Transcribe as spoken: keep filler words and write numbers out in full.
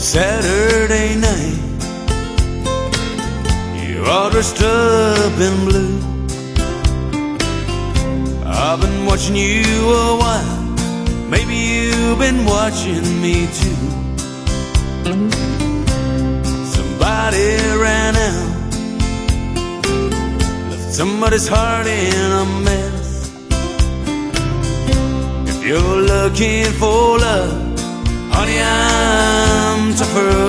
Saturday night, you're all dressed up in blue. I've been watching you a while, maybe you've been watching me too. Somebody ran out, left somebody's heart in a mess. If you're looking for love, honey, I'm tougher